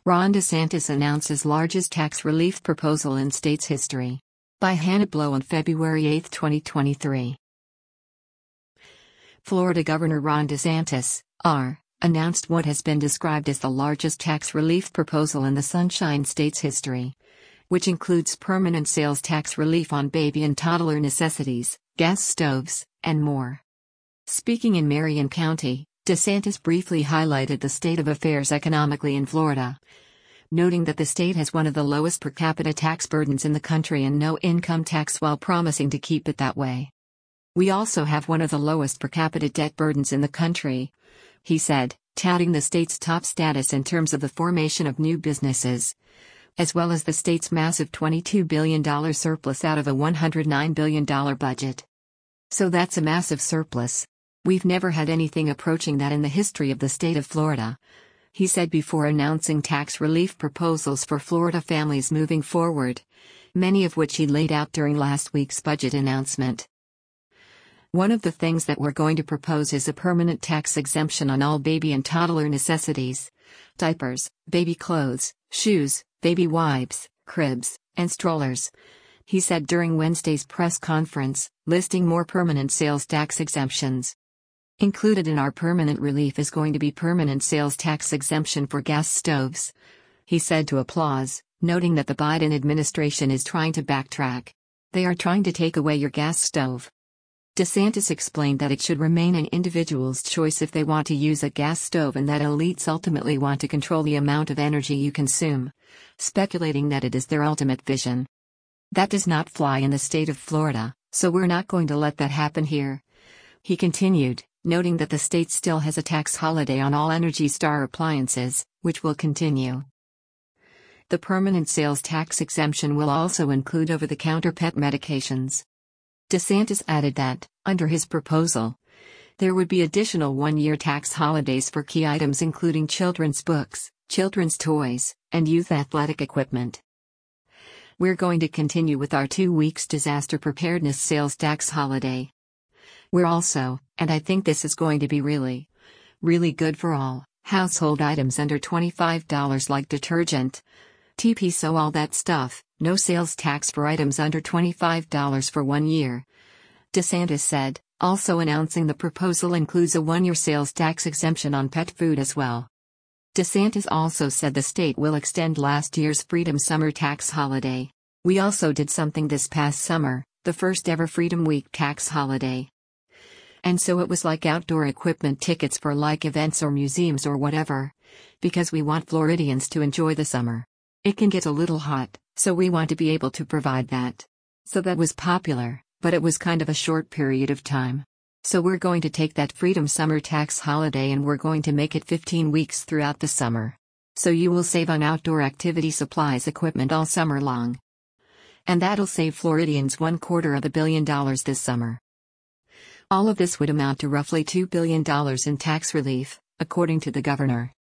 Ron DeSantis announces largest tax relief proposal in state's history. By Hannah Blow on February 8, 2023. Florida Governor Ron DeSantis, R., announced what has been described as the largest tax relief proposal in the Sunshine State's history, which includes permanent sales tax relief on baby and toddler necessities, gas stoves, and more. Speaking in Marion County, DeSantis briefly highlighted the state of affairs economically in Florida, noting that the state has one of the lowest per capita tax burdens in the country and no income tax while promising to keep it that way. We also have one of the lowest per capita debt burdens in the country, he said, touting the state's top status in terms of the formation of new businesses, as well as the state's massive $22 billion surplus out of a $109 billion budget. So that's a massive surplus. We've never had anything approaching that in the history of the state of Florida, he said before announcing tax relief proposals for Florida families moving forward, many of which he laid out during last week's budget announcement. One of the things that we're going to propose is a permanent tax exemption on all baby and toddler necessities, diapers, baby clothes, shoes, baby wipes, cribs, and strollers, he said during Wednesday's press conference, listing more permanent sales tax exemptions. Included in our permanent relief is going to be permanent sales tax exemption for gas stoves, he said to Applause, noting that the Biden administration is trying to backtrack. They are trying to take away your gas stove. DeSantis explained that it should remain an individual's choice if they want to use a gas stove and that elites ultimately want to control the amount of energy you consume, speculating that it is their ultimate vision. That does not fly in the state of Florida, so we're not going to let that happen here, he continued, noting that the state still has a tax holiday on all Energy Star appliances, which will continue. The permanent sales tax exemption will also include over-the-counter pet medications. DeSantis added that, under his proposal, there would be additional one-year tax holidays for key items including children's books, children's toys, and youth athletic equipment. We're going to continue with our 2 weeks disaster preparedness sales tax holiday. We're also, and I think this is going to be really good for all, household items under $25 like detergent, TP, so all that stuff, no sales tax for items under $25 for 1 year, DeSantis said, also announcing the proposal includes a 1-year sales tax exemption on pet food as well. DeSantis also said the state will extend last year's Freedom Summer tax holiday. We also did something this past summer, the first ever Freedom Week tax holiday. And so it was like outdoor equipment tickets for like events or museums or whatever, because we want Floridians to enjoy the summer. It can get a little hot, so we want to be able to provide that. So that was popular, but it was kind of a short period of time. So we're going to take that Freedom Summer tax holiday and we're going to make it 15 weeks throughout the summer. So you will save on outdoor activity supplies equipment all summer long. And that'll save Floridians $250 million this summer. All of this would amount to roughly $2 billion in tax relief, according to the governor.